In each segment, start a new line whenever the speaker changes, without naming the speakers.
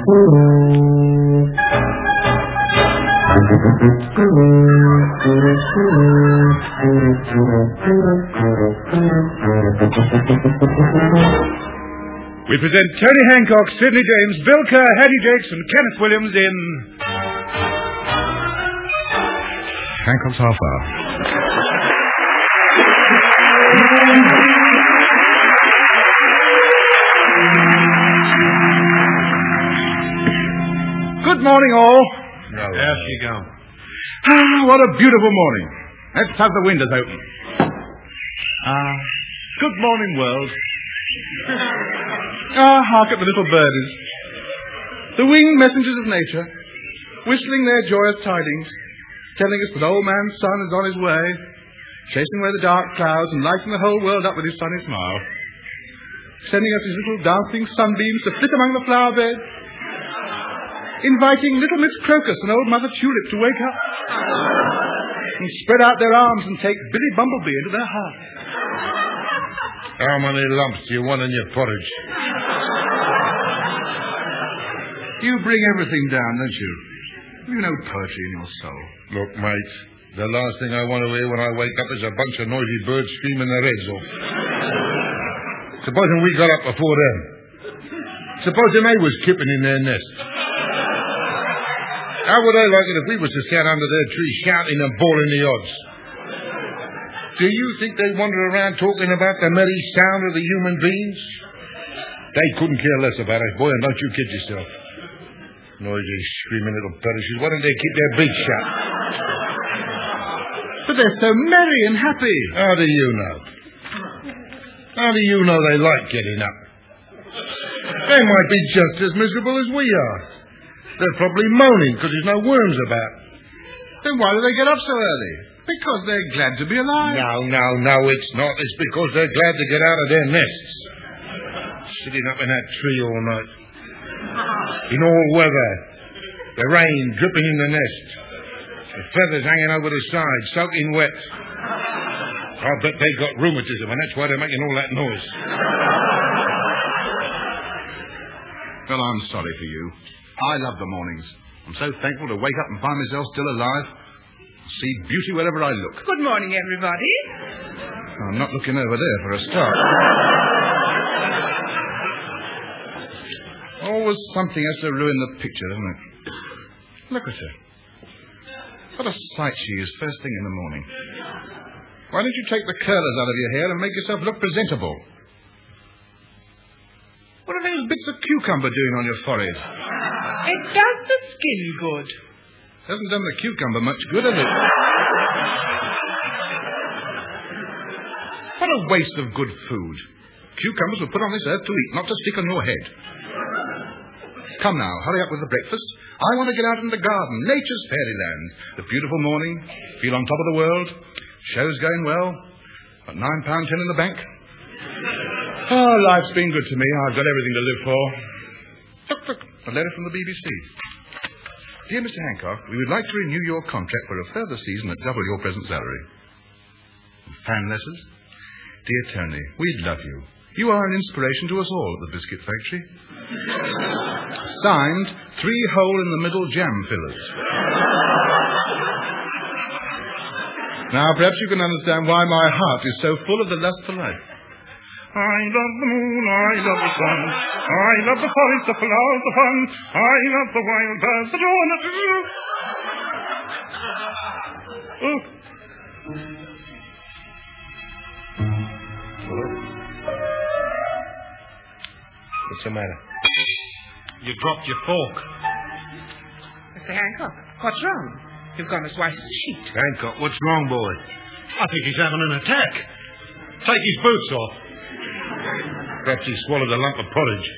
We present Tony Hancock, Sidney James, Bill Kerr, Hattie Jakes, and Kenneth Williams in Hancock's Half Hour. Good morning, all.
There she goes.
What a beautiful morning. Let's have the windows open. Good morning, world. Hark at the little birdies. The winged messengers of nature, whistling their joyous tidings, telling us that old man sun is on his way, chasing away the dark clouds and lighting the whole world up with his sunny smile, sending us his little dancing sunbeams to flit among the flower beds, inviting little Miss Crocus and old Mother Tulip to wake up and spread out their arms and take Billy Bumblebee into their hearts.
How many lumps do you want in your porridge?
You bring everything down, don't you? You know poetry in your soul.
Look, mate, the last thing I want to hear when I wake up is a bunch of noisy birds screaming their heads off. Supposing we got up before them. Supposing they was kipping in their nest. How would they like it if we was to stand under their tree shouting and bawling the odds? Do you think they wander around talking about the merry sound of the human beings? They couldn't care less about us, boy, and don't you kid yourself. Noisy, screaming little perishes. Why don't they keep their beaks shut?
But they're so merry and happy.
How do you know? How do you know they like getting up? They might be just as miserable as we are. They're probably moaning because there's no worms about.
Then why do they get up so early? Because they're glad to be alive.
No, it's not. It's because they're glad to get out of their nests. Sitting up in that tree all night. In all weather. The rain dripping in the nest. The feathers hanging over the sides, soaking wet. I bet they got rheumatism, and that's why they're making all that noise.
Well, I'm sorry for you. I love the mornings. I'm so thankful to wake up and find myself still alive. See beauty wherever I look.
Good morning, everybody.
I'm not looking over there for a start. Always something has to ruin the picture, doesn't it? Look at her. What a sight she is first thing in the morning. Why don't you take the curlers out of your hair and make yourself look presentable? What are those bits of cucumber doing on your forehead?
It does the skin good.
Hasn't done the cucumber much good, has it? What a waste of good food. Cucumbers were put on this earth to eat, not to stick on your head. Come now, hurry up with the breakfast. I want to get out in the garden, nature's fairyland. The beautiful morning, feel on top of the world. Show's going well. Got £9.10 in the bank. Oh, life's been good to me. I've got everything to live for. Look, a letter from the BBC. Dear Mr. Hancock, we would like to renew your contract for a further season at double your present salary. Fan letters. Dear Tony, we love you. You are an inspiration to us all at the Biscuit Factory. Signed, 3 hole-in-the-middle jam fillers. Now, perhaps you can understand why my heart is so full of the lust for life. I love the moon, I love the sun, I love the forest, the flowers, the fun, I love the wild birds, the dawn,
What's the matter?
You dropped your fork.
Mr. Hancock, what's wrong? You've gone as white as a sheet.
Hancock, what's wrong, boy?
I think he's having an attack. Take his boots off.
Perhaps he swallowed a lump of porridge.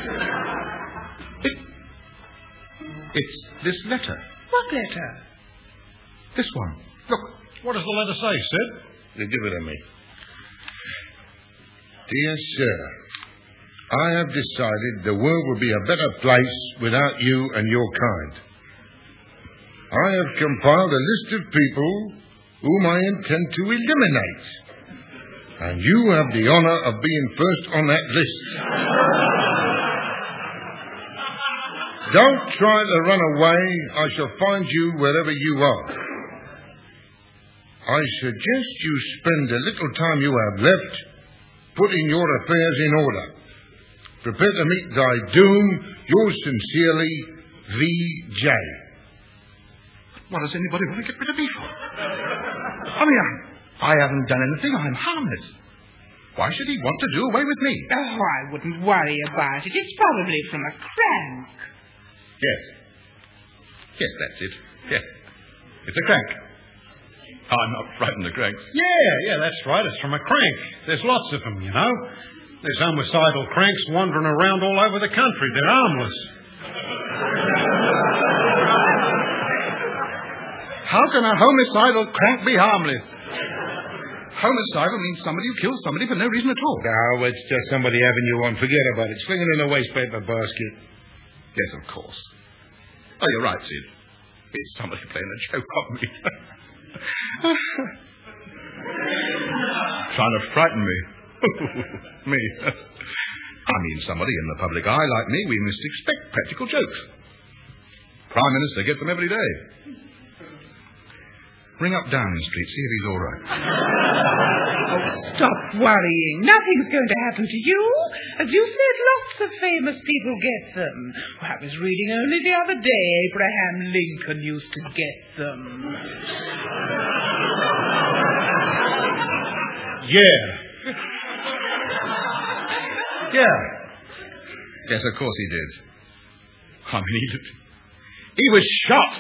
It's this letter.
What letter?
This one. Look.
What does the letter say, Sid?
You give it to me. Dear Sir, I have decided the world will be a better place without you and your kind. I have compiled a list of people whom I intend to eliminate. And you have the honor of being first on that list. Don't try to run away. I shall find you wherever you are. I suggest you spend the little time you have left putting your affairs in order. Prepare to meet thy doom. Yours sincerely, V.J.
What does anybody want to get rid of me for? I mean, I haven't done anything. I'm harmless. Why should he want to do away with me?
Oh, I wouldn't worry about it. It's probably from a crank.
Yes. Yes, that's it. Yes. It's a crank. I'm not frightened of cranks.
Yeah, that's right. It's from a crank. There's lots of them, you know. There's homicidal cranks wandering around all over the country. They're harmless.
How can a homicidal crank be harmless? Homicidal means somebody who kills somebody for no reason at all.
No, it's just somebody having you on. Forget about it. Sling it in a wastepaper basket.
Yes, of course. Oh, you're right, Sid. It's somebody playing a joke on me. Trying to frighten me. Me. I mean, somebody in the public eye like me, we must expect practical jokes. Prime Minister gets them every day. Ring up Downing Street, see if he's all right.
Oh, stop worrying. Nothing's going to happen to you. As you said, lots of famous people get them. I was reading only the other day Abraham Lincoln used to get them.
Yeah.
Yes, of course he did. I mean, he was shot.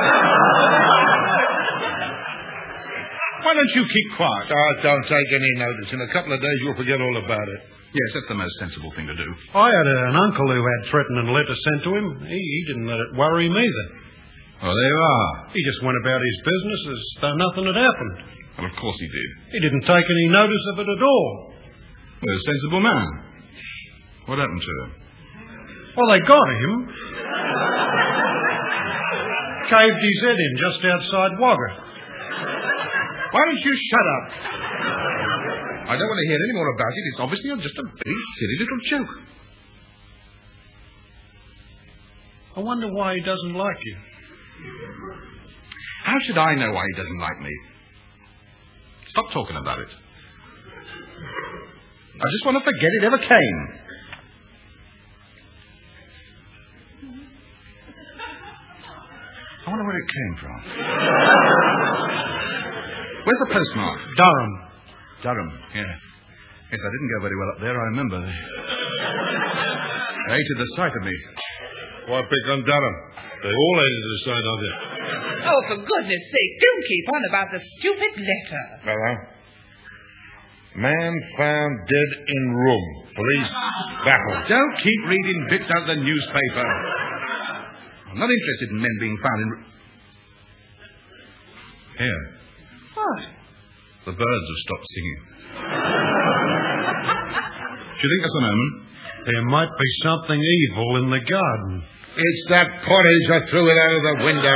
Why don't you keep quiet?
Oh, don't take any notice. In a couple of days, you'll forget all about it.
Yes, that's the most sensible thing to do.
I had an uncle who had threatening letters sent to him. He didn't let it worry him either.
Oh, there you are.
He just went about his business as though nothing had happened.
Well, of course he did.
He didn't take any notice of it at all.
Well, a sensible man. What happened to him?
Well, they got him. Caved his head in just outside Wagga.
Why don't you shut up? I don't want to hear any more about it. It's obviously just a very silly little joke.
I wonder why he doesn't like you.
How should I know why he doesn't like me? Stop talking about it. I just want to forget it ever came. I wonder where it came from. Where's the postmark?
Durham.
Durham, yes. Yes, I didn't go very well up there, I remember. They hated the sight of me.
Why pick on Durham? They all hated the sight of you.
Oh, for goodness sake, don't keep on about the stupid letter.
Hello? Man found dead in room. Police baffled.
Don't keep reading bits out of the newspaper. I'm not interested in men being found in... Here.
What?
The birds have stopped singing. Do you think that's an omen?
There might be something evil in the garden.
It's that pottage I threw it out of the window.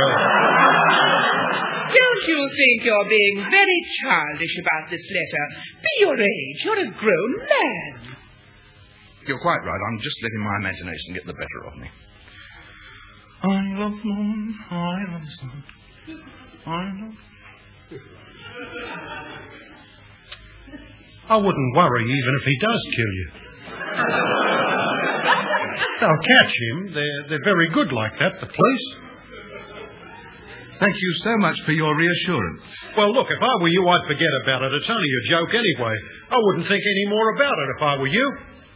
Don't you think you're being very childish about this letter? Be your age. You're a grown man.
You're quite right. I'm just letting my imagination get the better of me. I love moon, I love sun. I love...
I wouldn't worry even if he does kill you. They'll catch him. They're very good like that, the police.
Thank you so much for your reassurance.
Well, look, if I were you, I'd forget about it. It's only a joke anyway. I wouldn't think any more about it if I were you.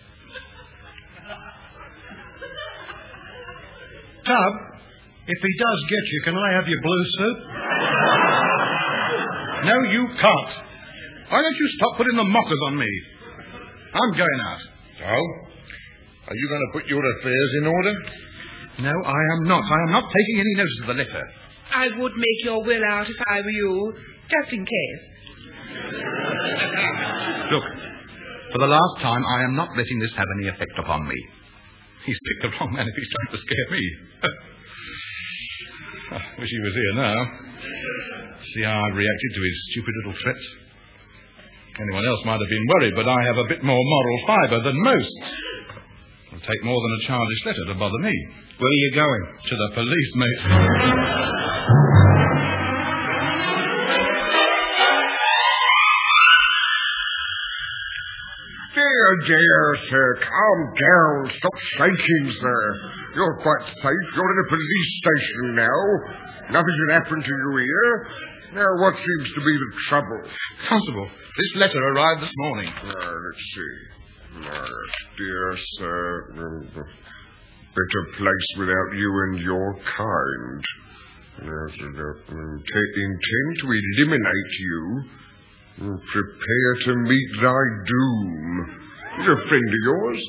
Tub, if he does get you, can I have your blue suit?
No, you can't. Why don't you stop putting the mockers on me? I'm going out.
So? Are you going to put your affairs in order?
No, I am not. I am not taking any notice of the letter.
I would make your will out if I were you, just in case.
Look, for the last time, I am not letting this have any effect upon me. He's picked the wrong man if he's trying to scare me. I wish he was here now. See how I reacted to his stupid little threats. Anyone else might have been worried, but I have a bit more moral fibre than most. It'll take more than a childish letter to bother me.
Where are you going?
To the police, mate.
Dear, sir, calm down. Stop shaking, sir. You're quite safe. You're in a police station now. Nothing can happen to you here. Now, what seems to be the trouble?
Constable, this letter arrived this morning.
Let's see. Dear sir, better place without you and your kind. Intend to eliminate you. Prepare to meet thy doom. He's a friend of yours.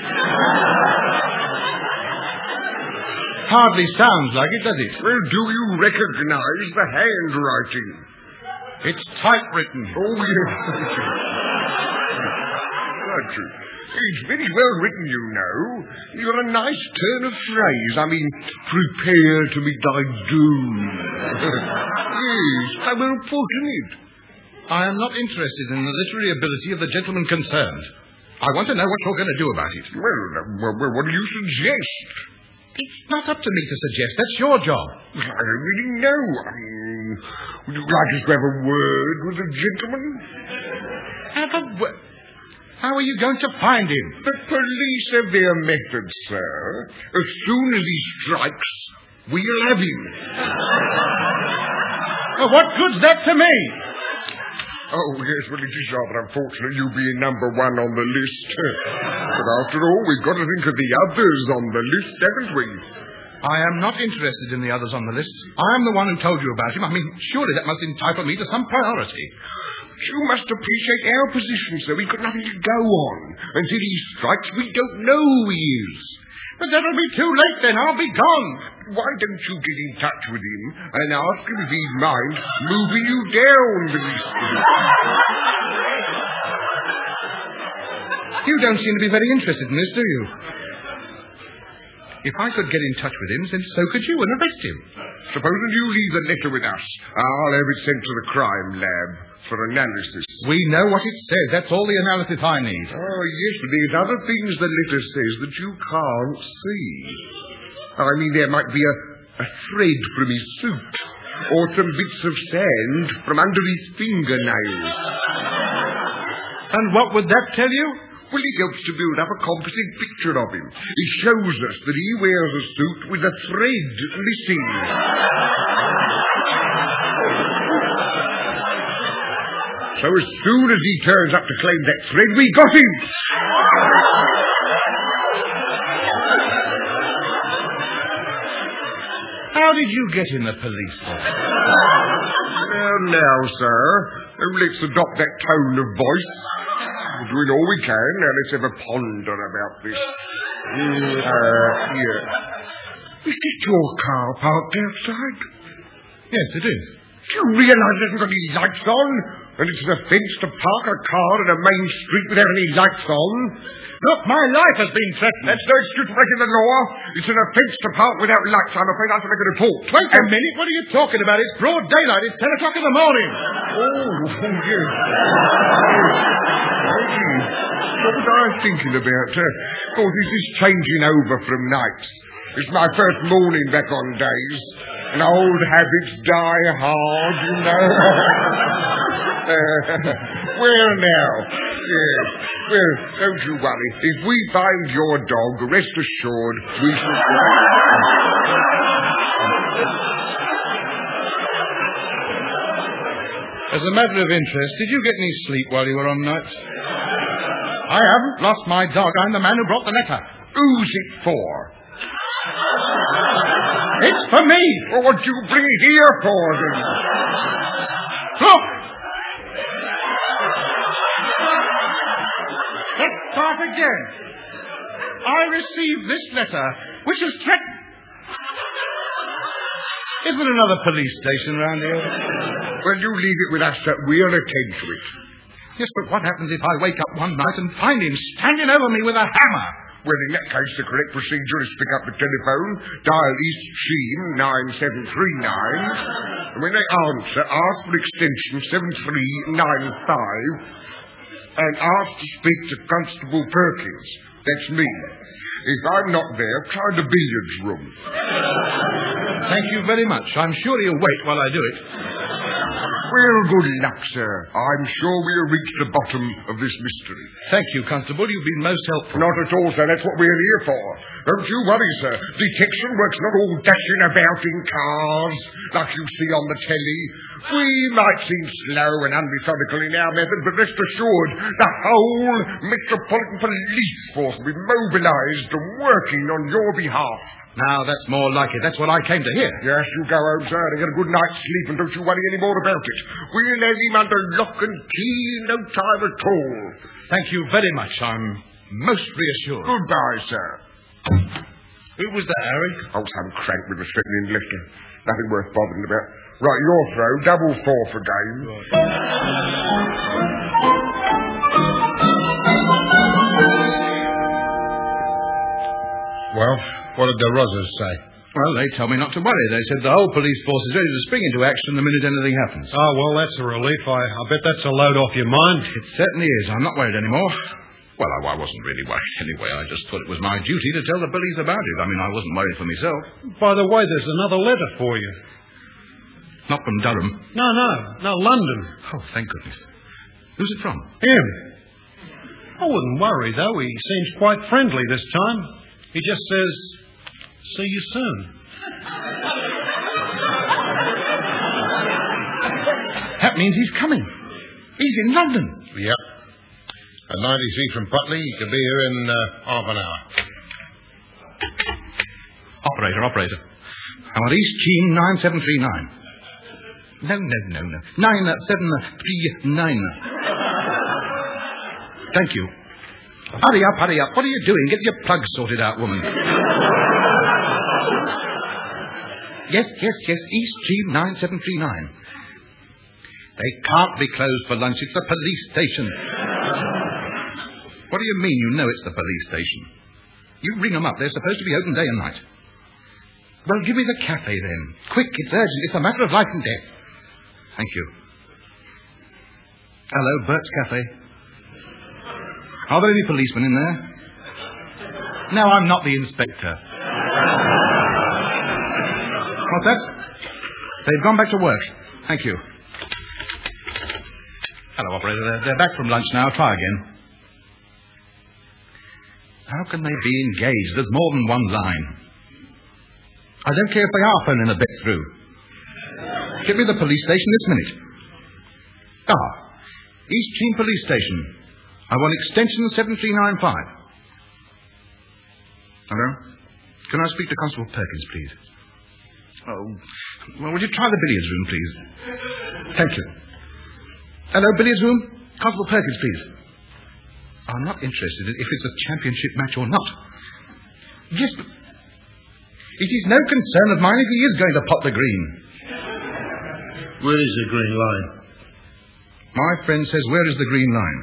Hardly sounds like it, does it?
Well, do you recognize the handwriting?
It's typewritten.
Oh, yes. It's very well written, you know. You've got a nice turn of phrase. I mean, prepare to meet thy doom. Yes, how well put in it.
I am not interested in the literary ability of the gentleman concerned. I want to know what you're going to do about it.
Well, what do you suggest?
It's not up to me to suggest. That's your job.
I don't really know. Would you like us to have a word with the gentleman?
Have a word? How are you going to find him?
The police have their methods, sir. As soon as he strikes, we'll have him.
Well, what good's that to me?
Oh, yes, well, it is rather unfortunate you being number one on the list. But after all, we've got to think of the others on the list, haven't we?
I am not interested in the others on the list. I am the one who told you about him. I mean, surely that must entitle me to some priority.
You must appreciate our position, sir. We've got nothing to go on. Until he strikes, we don't know who he is.
But that'll be too late then. I'll be gone.
Why don't you get in touch with him and ask him if he'd mind moving you down the list?
You don't seem to be very interested in this, do you? If I could get in touch with him, then so could you and arrest him.
Supposing you leave the letter with us, I'll have it sent to the crime lab for analysis.
We know what it says. That's all the analysis I need.
Oh, yes, but there's other things the letter says that you can't see. I mean, there might be a thread from his suit, or some bits of sand from under his fingernails.
And what would that tell you?
Well, it helps to build up a composite picture of him. It shows us that he wears a suit with a thread missing. So as soon as he turns up to claim that thread, we got him!
How did you get in the police force?
Well, now, sir, let's adopt that tone of voice. We're doing all we can. Now, let's have a ponder about this. Here. Is this your car parked outside?
Yes, it is.
Do you realise it hasn't got any lights on? And it's an offence to park a car in a main street without any lights on?
Look, my life has been threatened.
That's no excuse for breaking the law. It's an offence to park without lights. I'm afraid I have to make a report.
Wait a minute. What are you talking about? It's broad daylight. It's 10 o'clock in the morning.
Oh, yes. What was I thinking about? Of course, this is changing over from nights. It's my first morning back on days. And old habits die hard, you know. Well, now. Yes. Well, don't you worry. If we find your dog, rest assured, we shall...
As a matter of interest, did you get any sleep while you were on nights? I haven't lost my dog. I'm the man who brought the letter.
Who's it for?
It's for me.
Well, what do you bring it here for, then?
Look! Let's start again. I received this letter, which is threatened. Is there another police station around here?
Well, you leave it with us, sir. We'll attend to it.
Yes, but what happens if I wake up one night and find him standing over me with a hammer?
Well, in that case, the correct procedure is to pick up the telephone, dial East Sheen 9739, and when they answer, ask for extension 7395, and ask to speak to Constable Perkins. That's me. If I'm not there, try the billiards room.
Thank you very much. I'm sure he'll wait while I do it.
Well, good luck, sir. I'm sure we'll reach the bottom of this mystery.
Thank you, Constable. You've been most helpful.
Not at all, sir. That's what we're here for. Don't you worry, sir. Detection work's not all dashing about in cars like you see on the telly. We might seem slow and unmethodical in our method, but rest assured, the whole Metropolitan Police Force will be mobilised and working on your behalf.
Now, that's more like it. That's what I came to hear.
Yes, you go home, sir, and get a good night's sleep, and don't you worry any more about it. We'll have him under lock and key in no time at all.
Thank you very much. I'm most reassured.
Goodbye, sir.
Who was that, Harry?
Oh, some crank with a threatening lifter. Nothing worth bothering about. Right, your throw. Double 4 for game.
Well, what did the Rozzers say?
Well, they tell me not to worry. They said the whole police force is ready to spring into action the minute anything happens.
Oh, well, that's a relief. I bet that's a load off your mind.
It certainly is. I'm not worried anymore. Well, I wasn't really worried anyway. I just thought it was my duty to tell the police about it. I mean, I wasn't worried for myself.
By the way, there's another letter for you.
Not from Durham.
No, London.
Oh, thank goodness. Who's it from?
Him. I wouldn't worry, though. He seems quite friendly this time. He just says, see you soon.
That means he's coming. He's in London.
Yep. At 93 from Putley, he could be here in half an hour.
Operator. I want East Cheam 9739. No. 9739. Thank you. Hurry up. What are you doing? Get your plugs sorted out, woman. Yes. East Cheam 9739. They can't be closed for lunch. It's a police station. What do you mean you know it's the police station? You ring them up. They're supposed to be open day and night. Well, give me the cafe then. Quick, it's urgent. It's a matter of life and death. Thank you. Hello, Bert's Cafe. Are there any policemen in there? No, I'm not the inspector. What's that? They've gone back to work. Thank you. Hello, operator. They're back from lunch now. Try again. How can they be engaged? There's more than one line. I don't care if they are phoning a bit through. Give me the police station this minute. East Cheam Police Station. I want extension 7395. Hello? Can I speak to Constable Perkins, please? Oh, well, would you try the billiards room, please? Thank you. Hello, billiards room? Constable Perkins, please. I'm not interested in if it's a championship match or not. Yes, but it is no concern of mine if he is going to pot the green.
Where is the green line?
My friend says, where is the green line?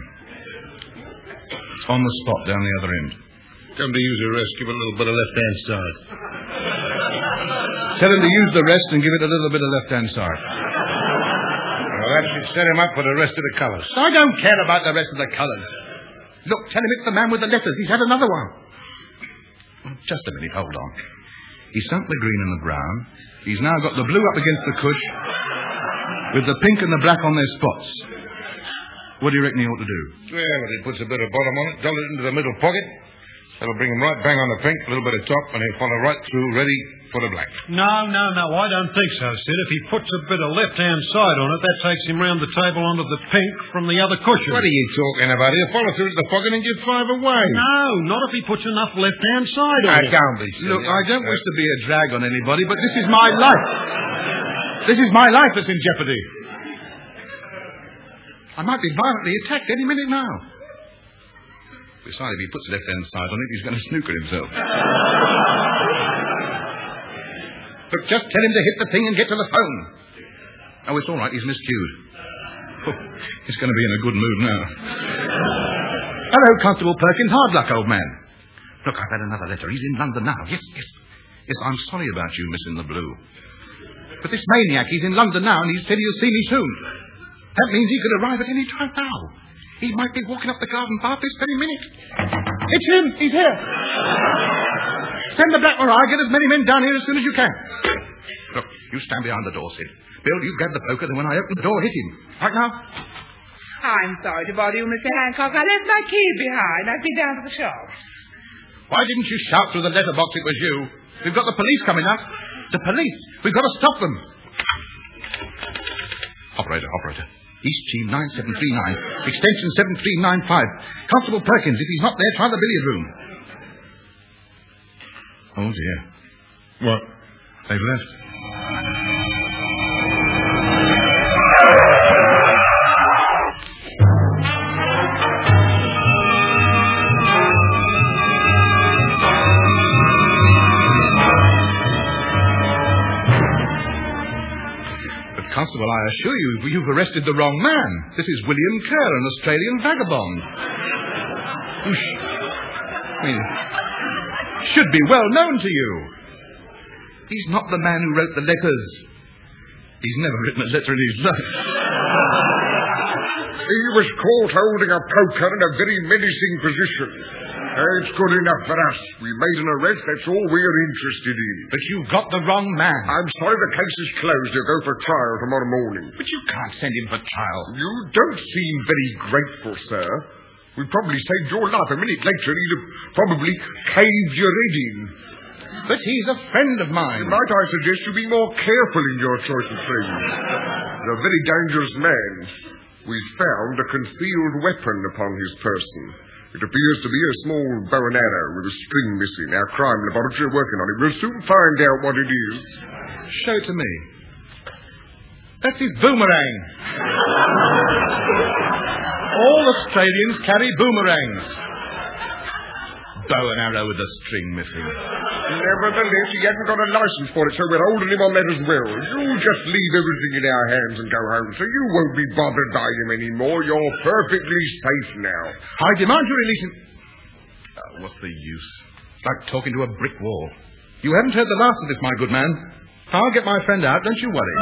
On the spot down the other end.
Come to use the rest, give it a little bit of left-hand side.
Tell him to use the rest and give it a little bit of left-hand side.
Well, that should set him up for the rest of the colours.
I don't care about the rest of the colours. Look, tell him it's the man with the letters. He's had another one. Just a minute, hold on. He sunk the green and the brown. He's now got the blue up against the cush, with the pink and the black on their spots. What do you reckon he ought to do?
Well, if he puts a bit of bottom on it, dull it into the middle pocket, that'll bring him right bang on the pink, a little bit of top, and he'll follow right through, ready for the black.
No, I don't think so, Sid. If he puts a bit of left-hand side on it, that takes him round the table onto the pink from the other cushion.
What are you talking about? He'll follow through to the pocket and give 5 away.
No, not if he puts enough left-hand side on it.
Don't be silly.
Look, I don't wish to be a drag on anybody, but this is my life. This is my life that's in jeopardy. I might be violently attacked any minute now. Besides, if he puts left-hand side on it, he's going to snooker himself. Look, just tell him to hit the thing and get to the phone. Oh, it's all right. He's miscued. Oh, he's going to be in a good mood now. Hello, Constable Perkins. Hard luck, old man. Look, I've had another letter. He's in London now. Yes. Yes, I'm sorry about you missing the blue. But this maniac, he's in London now, and he said he'll see me soon. That means he could arrive at any time now. He might be walking up the garden path this very minute. It's him. He's here. Send the Black Maria. Get as many men down here as soon as you can. Look, you stand behind the door, Sid. Bill, you grab the poker, then when I open the door, hit him. Right now?
I'm sorry to bother you, Mr. Hancock. I left my key behind. I've been down to the shop.
Why didn't you shout through the letterbox it was you? We've got the police coming up. The police. We've got to stop them. Operator. East Team 9739. Extension 7395. Constable Perkins. If he's not there, try the billiard room. Oh, dear.
What?
They've left. Constable, I assure you, you've arrested the wrong man. This is William Kerr, an Australian vagabond. Who should be well known to you. He's not the man who wrote the letters. He's never written a letter in his life.
He was caught holding a poker in a very menacing position. It's good enough for us. We made an arrest. That's all we're interested in.
But you've got the wrong man.
I'm sorry the case is closed. He'll go for trial tomorrow morning.
But you can't send him for trial.
You don't seem very grateful, sir. We probably saved your life. A minute later, he'd have probably caved your head in.
But he's a friend of mine.
Might I suggest you be more careful in your choice of friends? He's a very dangerous man. We've found a concealed weapon upon his person. It appears to be a small bow and arrow with a string missing. Our crime laboratory are working on it. We'll soon find out what it is.
Show it to me. That's his boomerang. All Australians carry boomerangs. Bow and arrow with a string missing.
Nevertheless, he hasn't got a license for it, so we're holding him on that as well. You just leave everything in our hands and go home, so you won't be bothered by him anymore. You're perfectly safe now.
I demand you release him. Oh, what's the use? It's like talking to a brick wall. You haven't heard the last of this, my good man. I'll get my friend out, don't you worry.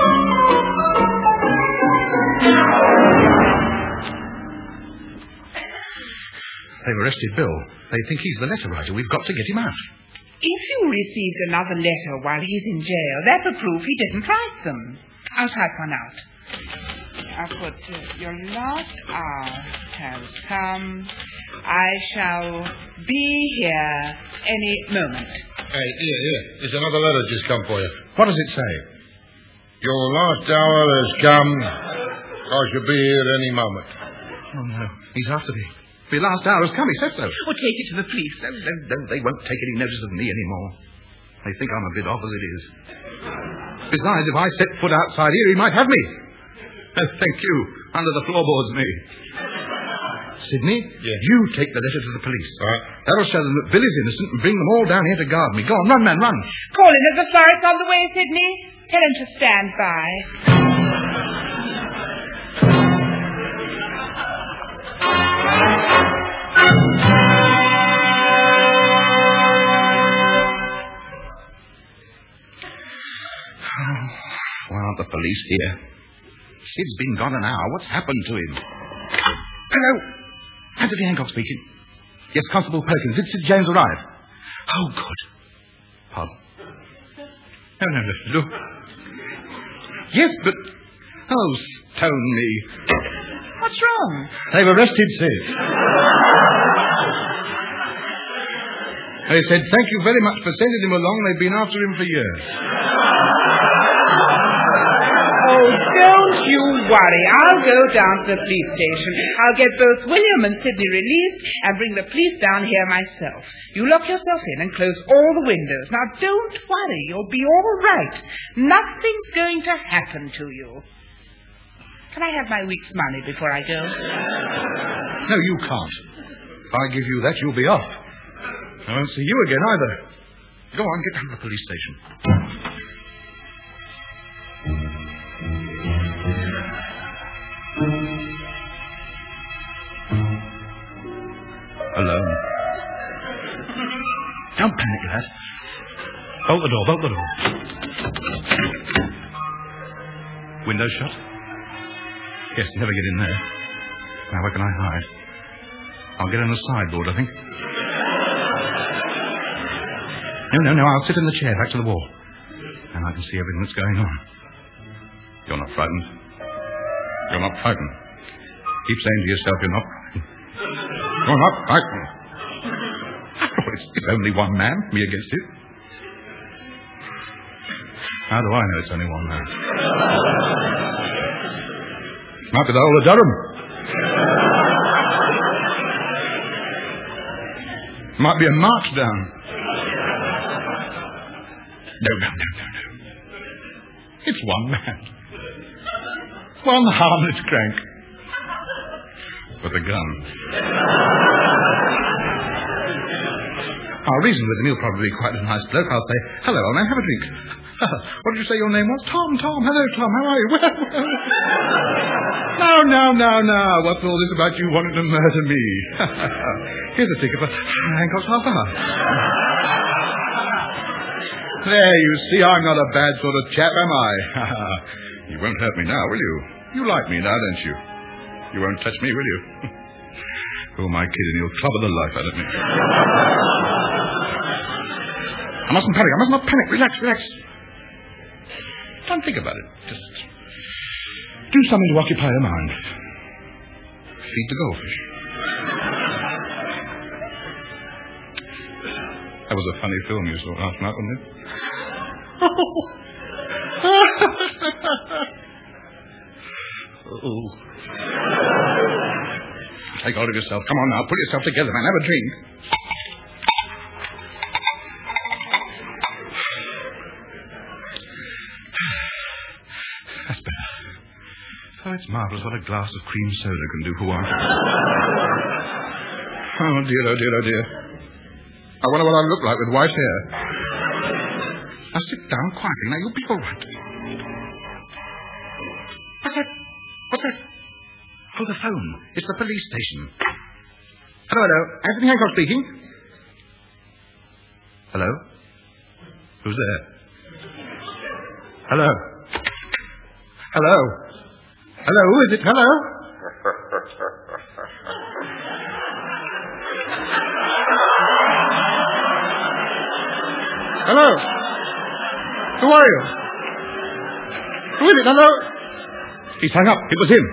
They've arrested Bill. They think he's the letter writer. We've got to get him out.
If you received another letter while he's in jail, that's a proof he didn't write them. I'll type one out. I'll put, your last hour has come. I shall be here any moment.
Hey, here. There's another letter just come for you.
What does it say?
Your last hour has come. I shall be here any moment.
Oh, no. He's after me. The last hour has come. He said so.
Well, take it to the police.
No, they won't take any notice of me anymore. They think I'm a bit off as it is. Besides, if I set foot outside here, he might have me. Oh, thank you. Under the floorboards, me. Sydney, you take the letter to the police.
Right.
That'll show them that Bill is innocent and bring them all down here to guard me. Go on, run, man, run.
Call in as a florist on the way, Sydney. Tell him to stand by.
Why aren't the police here? Sid's been gone an hour. What's happened to him? Hello. Anthony Hancock speaking. Yes, Constable Perkins. Did Sid James arrive? Oh, good. Pardon. No. Look. Yes, but... Oh, stone me.
What's wrong?
They've arrested Sid. They said, thank you very much for sending him along. They've been after him for years.
Oh, don't you worry. I'll go down to the police station. I'll get both William and Sydney released and bring the police down here myself. You lock yourself in and close all the windows. Now, don't worry. You'll be all right. Nothing's going to happen to you. Can I have my week's money before I go?
No, you can't. If I give you that, you'll be off. I won't see you again either. Go on, get down to the police station. Alone. Don't panic, lad. Bolt the door. Window shut? Yes, never get in there. Now, where can I hide? I'll get on the sideboard, I think. No. I'll sit in the chair back to the wall. And I can see everything that's going on. You're not frightened. You're not frightened. Keep saying to yourself, you're not frightened. You're not frightened. Oh, it's only one man, me against it. How do I know it's only one man? Might be the whole of Durham. Might be a march down. No. It's one man. One harmless crank. With a gun. I'll reason with him. He'll probably be quite a nice bloke. I'll say, hello, old man, have a drink. What did you say your name was? Tom. Hello, Tom. How are you? Well. No. What's all this about you wanting to murder me? Here's a ticket for Hancock's half hour. There, you see, I'm not a bad sort of chap, am I? You won't hurt me now, will you? You like me now, don't you? You won't touch me, will you? Who am I kidding? You'll clobber the life out of me. I mustn't panic. I must not panic. Relax. Don't think about it. Just do something to occupy your mind. Feed the goldfish. That was a funny film you saw last night, wasn't it? Oh. Take hold of yourself. Come on now. Put yourself together, man. Have a drink. That's better. Oh, it's marvellous what a glass of cream soda can do for one. Oh, dear. I wonder what I look like with white hair. Now, sit down quietly. Now, you'll be all right. What's that? Oh, the phone. It's the police station. Hello. Anthony Hancock speaking. Hello? Who's there? Hello? Who is it? Hello? Hello? Who are you? Who is it? Hello? He's hung up. It was him.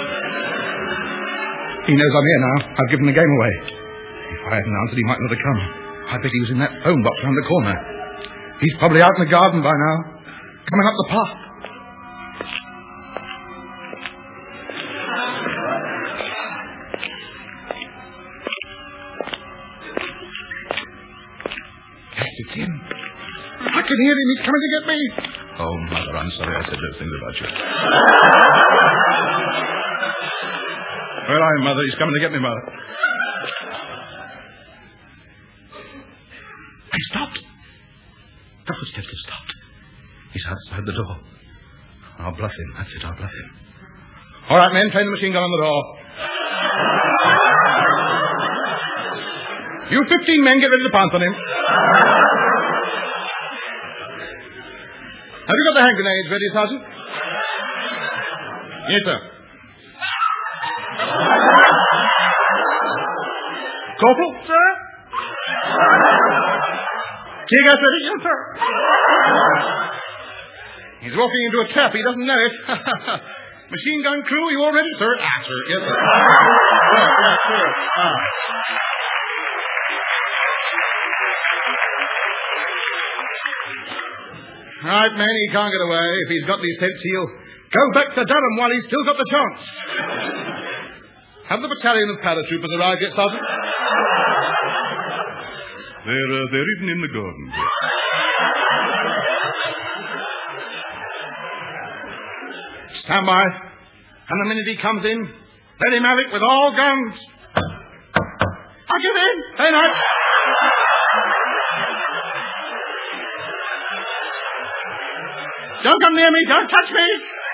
He knows I'm here now. I've given the game away. If I hadn't answered, he might not have come. I bet he was in that phone box round the corner. He's probably out in the garden by now. Coming up the path. Yes, it's him. I can hear him. He's coming to get me. Oh, Mother, I'm sorry I said those things about you. Where are you, Mother? He's coming to get me, Mother. He stopped. The footsteps have stopped. He's outside the door. I'll bluff him. That's it, I'll bluff him. All right, men, train the machine gun on the door. You 15 men, get ready to pounce on him. Have you got the hand grenades ready, Sergeant? Yes, sir. Corporal, sir? Tear gas ready? Yes, sir. He's walking into a trap. He doesn't know it. Machine gun crew, you all ready, sir? Ah, sir. Yes, sir. Yes, sir. Ah. Right, man, he can't get away. If he's got any sense, he'll go back to Durham while he's still got the chance. Have the battalion of paratroopers arrived yet, Sergeant? They're even in the garden. Stand by. And the minute he comes in, let him have it with all guns. I'll get in. Hey, no. Don't come near me. Don't touch me.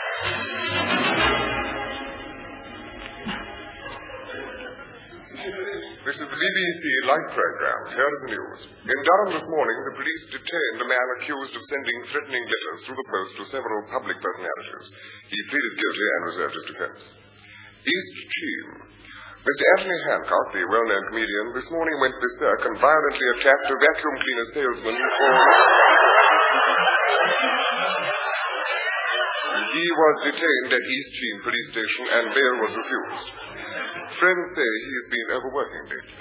This is the BBC Light Programme. Here are the news. In Durham this morning, the police detained a man accused of sending threatening letters through the post to several public personalities. He pleaded guilty and reserved his defence. East Cheam. Mr. Anthony Hancock, the well-known comedian, this morning went berserk and violently attacked a vacuum cleaner salesman for... He was detained at East Sheen Police Station and bail was refused. Friends say he has been overworking lately.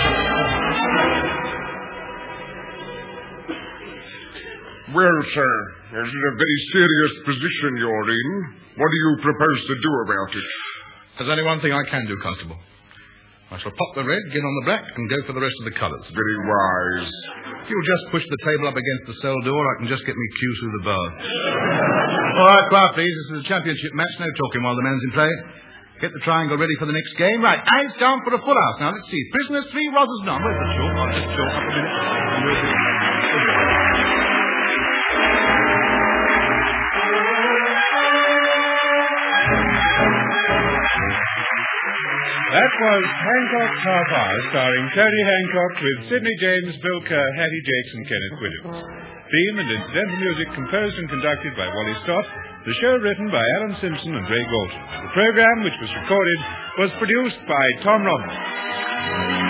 Well, sir, this is a very serious position you're in. What do you propose to do about it?
There's only one thing I can do, Constable. I shall pop the red, get on the black, and go for the rest of the colours.
Very wise.
If you'll just push the table up against the cell door, I can just get me cue through the bar. All right, quiet, please. This is a championship match. No talking while the man's in play. Get the triangle ready for the next game. Right, eyes down for a full house. Now, let's see. Prisoner 3, Rosses none. Where's the chalk? I'll just chalk up a minute.
That was Hancock's Half Hour, starring Tony Hancock with Sidney James, Bill Kerr, Hattie Jakes, and Kenneth Williams. Theme and incidental music composed and conducted by Wally Stott. The show written by Alan Simpson and Ray Galton. The program, which was recorded, was produced by Tom Robbins.